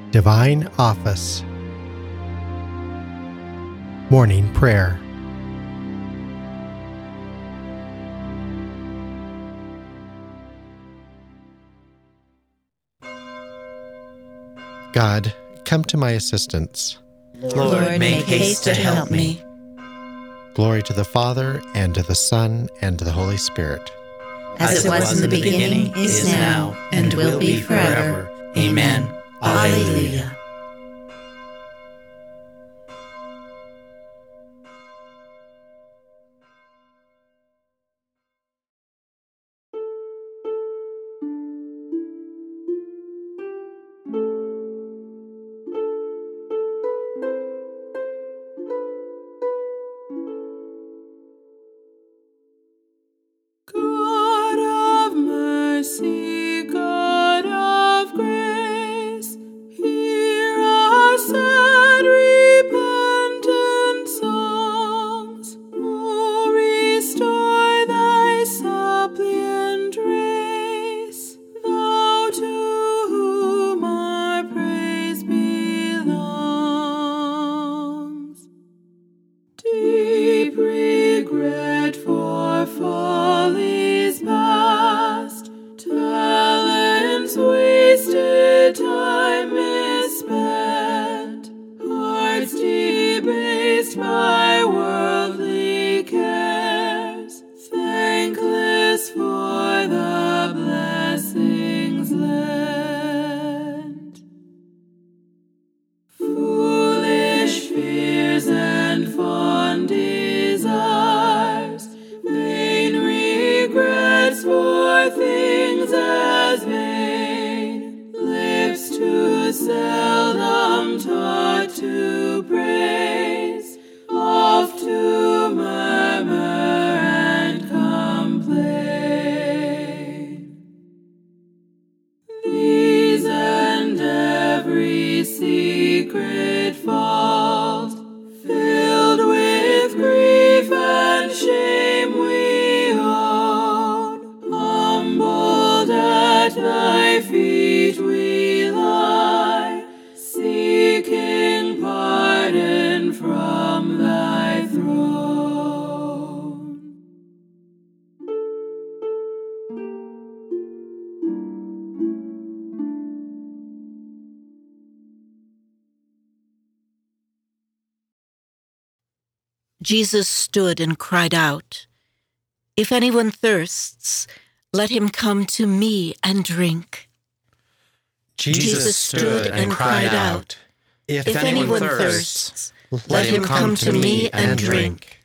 Divine Office. Morning Prayer. God, come to my assistance. Lord, make haste to help me. Glory to the Father, and to the Son, and to the Holy Spirit. As it was in the beginning, is now, and will be forever. Amen. Alleluia. God of mercy, God of grace, hear our sad repentant songs. Oh, restore thy suppliant race, thou to whom our praise belongs. Deep regret for follies past, talents wasted, time misspent, hearts debased by worldly cares, thankless for the blessings lent. Foolish fears and fond desires, vain regrets for things as vain, lips too seldom taught to praise, oft to murmur and complain. These and every secret fault, filled with grief and shame we own, humbled at thy feet we lie, seeking pardon from thy throne. Jesus stood and cried out, "If anyone thirsts, let him come to me and drink." Jesus stood and cried out, "If anyone thirsts, let him come to me and drink."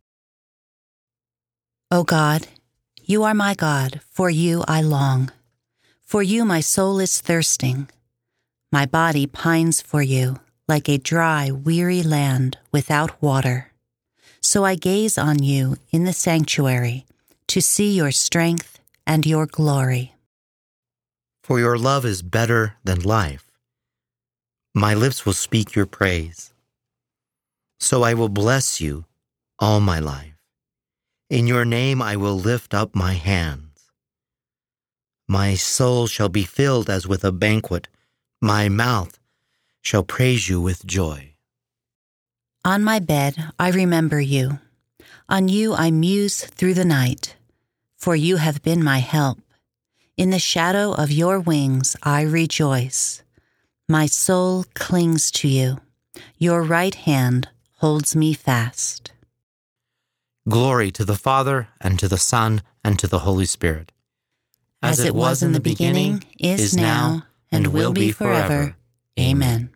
O God, you are my God, for you I long. For you my soul is thirsting. My body pines for you, like a dry, weary land without water. So I gaze on you in the sanctuary to see your strength and your glory. For your love is better than life. My lips will speak your praise. So I will bless you all my life. In your name I will lift up my hands. My soul shall be filled as with a banquet. My mouth shall praise you with joy. On my bed I remember you. On you I muse through the night. For you have been my help. In the shadow of your wings I rejoice. My soul clings to you. Your right hand holds me fast. Glory to the Father, and to the Son, and to the Holy Spirit. As it was in the beginning, is now, and will be forever. Amen.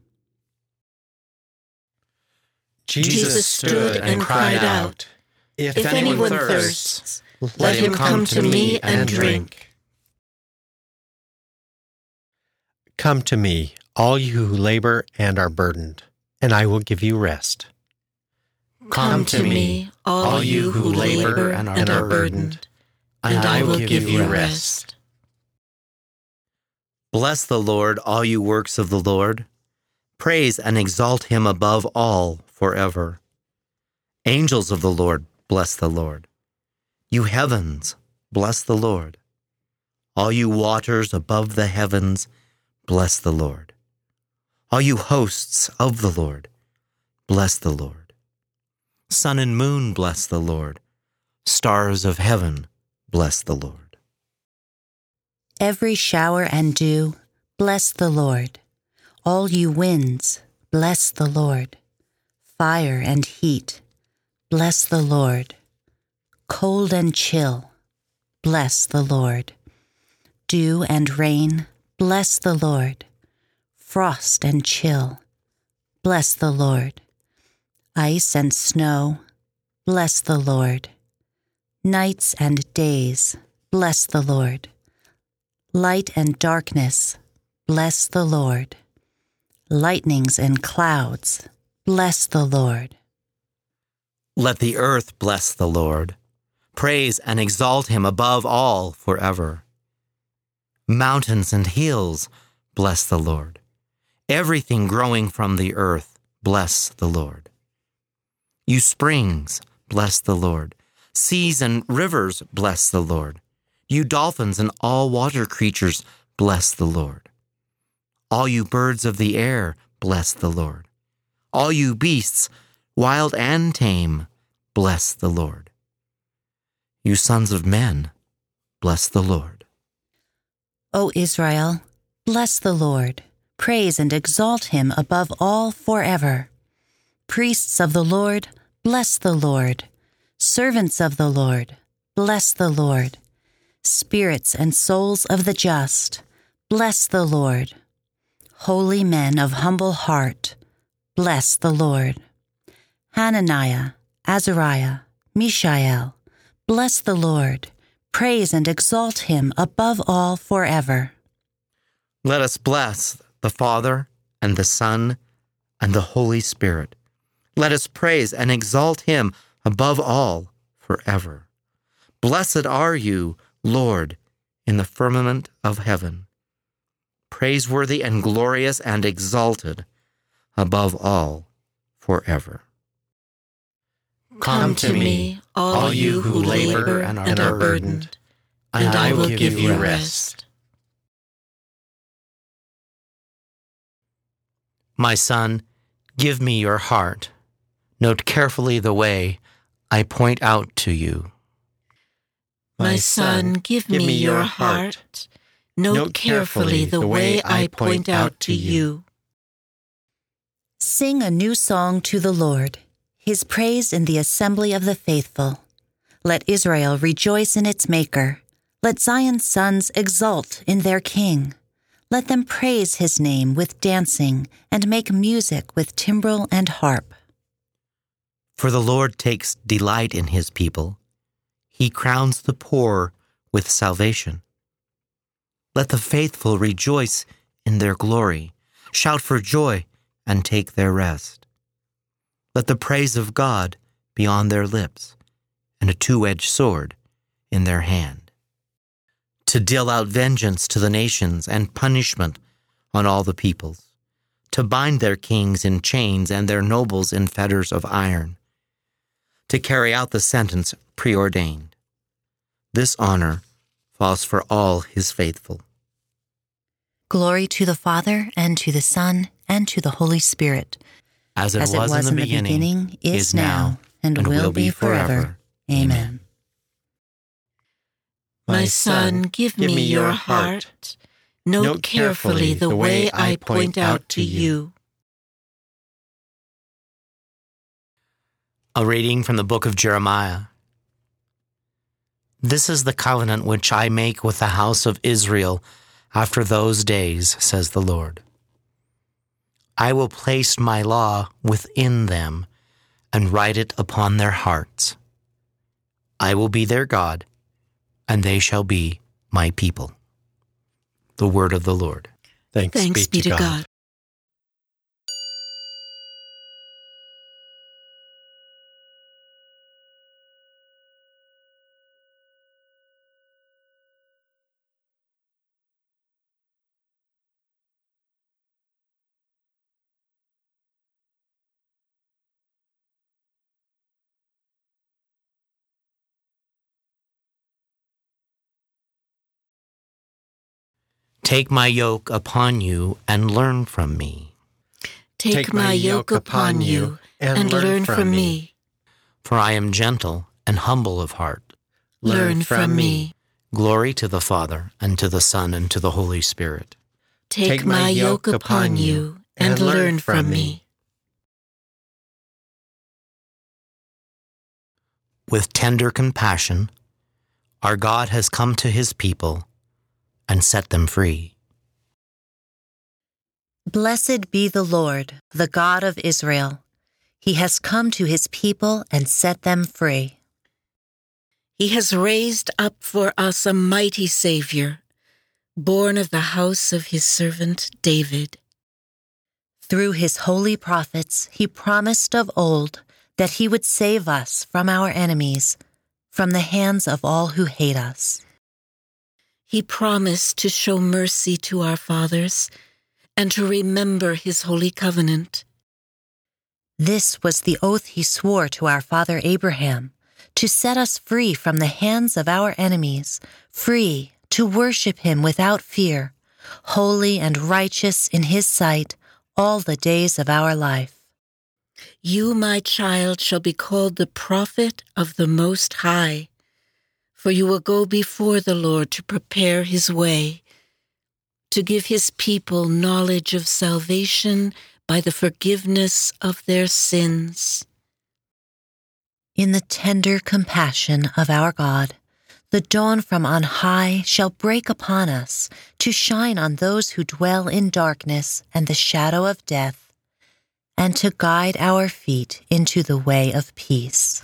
Jesus stood and cried out, "If anyone thirsts, let him come to me and drink." Come to me, all you who labor and are burdened, and I will give you rest. Come to me, all you who labor and are burdened, and I will give you rest. Bless the Lord, all you works of the Lord. Praise and exalt him above all forever. Angels of the Lord, bless the Lord. You heavens, bless the Lord. All you waters above the heavens, bless the Lord. All you hosts of the Lord, bless the Lord. Sun and moon, bless the Lord. Stars of heaven, bless the Lord. Every shower and dew, bless the Lord. All you winds, bless the Lord. Fire and heat, bless the Lord. Cold and chill, bless the Lord. Dew and rain, bless the Lord. Frost and chill, bless the Lord. Ice and snow, bless the Lord. Nights and days, bless the Lord. Light and darkness, bless the Lord. Lightnings and clouds, bless the Lord. Let the earth bless the Lord. Praise and exalt him above all forever. Mountains and hills, bless the Lord. Everything growing from the earth, bless the Lord. You springs, bless the Lord. Seas and rivers, bless the Lord. You dolphins and all water creatures, bless the Lord. All you birds of the air, bless the Lord. All you beasts, wild and tame, bless the Lord. You sons of men, bless the Lord. O Israel, bless the Lord. Praise and exalt him above all forever. Priests of the Lord, bless the Lord. Servants of the Lord, bless the Lord. Spirits and souls of the just, bless the Lord. Holy men of humble heart, bless the Lord. Hananiah, Azariah, Mishael, bless the Lord. Praise and exalt him above all forever. Let us bless the Father and the Son and the Holy Spirit. Let us praise and exalt him above all forever. Blessed are you, Lord, in the firmament of heaven, praiseworthy and glorious and exalted above all forever. Come to me, all you who labor and are burdened, and I will give you rest. My son, give me your heart. Note carefully the way I point out to you. My son, give me your heart. Note carefully the way I point out to you. Sing a new song to the Lord, his praise in the assembly of the faithful. Let Israel rejoice in its Maker. Let Zion's sons exult in their King. Let them praise his name with dancing and make music with timbrel and harp. For the Lord takes delight in his people. He crowns the poor with salvation. Let the faithful rejoice in their glory, shout for joy and take their rest. Let the praise of God be on their lips and a two-edged sword in their hand, to deal out vengeance to the nations and punishment on all the peoples, to bind their kings in chains and their nobles in fetters of iron, to carry out the sentence preordained. This honor falls for all his faithful. Glory to the Father, and to the Son, and to the Holy Spirit, As it was in the beginning, is now, and will be forever. Amen. My son, give me your heart. Note carefully the way I point out to you. A reading from the book of Jeremiah. This is the covenant which I make with the house of Israel after those days, says the Lord. I will place my law within them and write it upon their hearts. I will be their God, and they shall be my people. The word of the Lord. Thanks be to God. Take my yoke upon you and learn from me, Take my yoke upon you and learn from me. For I am gentle and humble of heart. Learn from me. Glory to the Father, and to the Son, and to the Holy Spirit. Take my yoke upon you and learn from me. With tender compassion, our God has come to his people and set them free. Blessed be the Lord, the God of Israel. He has come to his people and set them free. He has raised up for us a mighty Savior, born of the house of his servant David. Through his holy prophets, he promised of old that he would save us from our enemies, from the hands of all who hate us. He promised to show mercy to our fathers and to remember his holy covenant. This was the oath he swore to our father Abraham, to set us free from the hands of our enemies, free to worship him without fear, holy and righteous in his sight all the days of our life. You, my child, shall be called the prophet of the Most High, for you will go before the Lord to prepare his way, to give his people knowledge of salvation by the forgiveness of their sins. In the tender compassion of our God, the dawn from on high shall break upon us to shine on those who dwell in darkness and the shadow of death, and to guide our feet into the way of peace.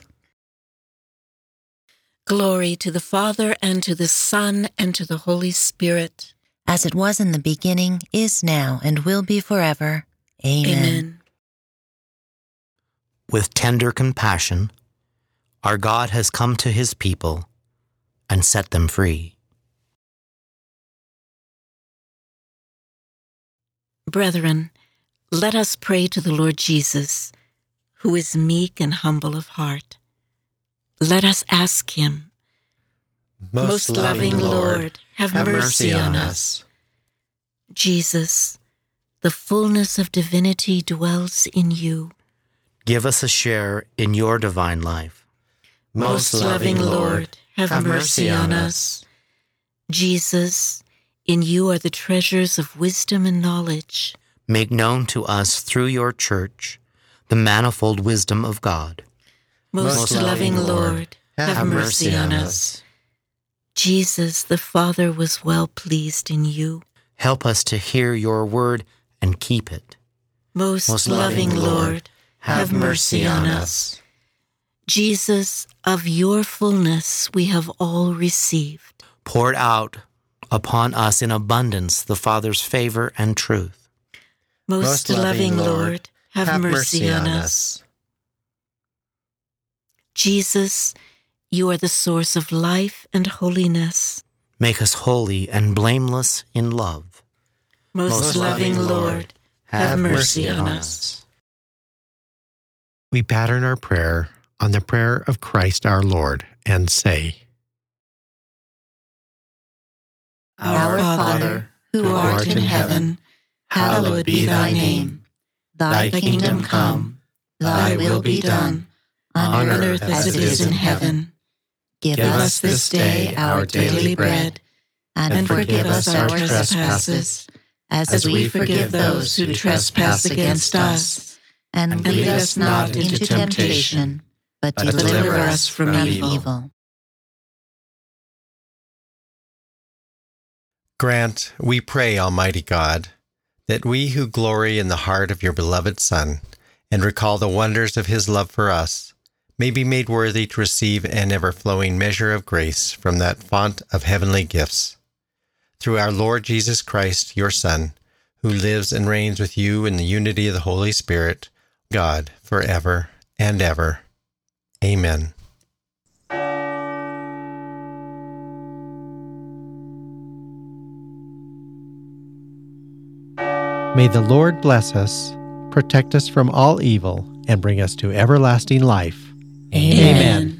Glory to the Father, and to the Son, and to the Holy Spirit. As it was in the beginning, is now, and will be forever. Amen. Amen. With tender compassion, our God has come to his people and set them free. Brethren, let us pray to the Lord Jesus, who is meek and humble of heart. Let us ask him, Most loving Lord, have mercy on us. Jesus, the fullness of divinity dwells in you. Give us a share in your divine life. Most loving Lord, have mercy on us. Jesus, in you are the treasures of wisdom and knowledge. Make known to us through your church the manifold wisdom of God. Most loving Lord, have mercy on us. Jesus, the Father was well pleased in you. Help us to hear your word and keep it. Most loving Lord, have mercy on us. Jesus, of your fullness we have all received. Poured out upon us in abundance the Father's favor and truth. Most loving Lord, have mercy on us. Jesus, you are the source of life and holiness. Make us holy and blameless in love. Most loving Lord, have mercy on us. We pattern our prayer on the prayer of Christ our Lord and say, Our Father, who art in heaven, hallowed be thy name. Thy kingdom come, thy will be done, on earth as it is in heaven. Give us this day our daily bread, and forgive us our trespasses, as we forgive those who trespass against us. And lead us not into temptation, but deliver us from evil. Grant, we pray, Almighty God, that we who glory in the heart of your beloved Son and recall the wonders of his love for us may be made worthy to receive an ever-flowing measure of grace from that font of heavenly gifts. Through our Lord Jesus Christ, your Son, who lives and reigns with you in the unity of the Holy Spirit, God, forever and ever. Amen. May the Lord bless us, protect us from all evil, and bring us to everlasting life. Amen.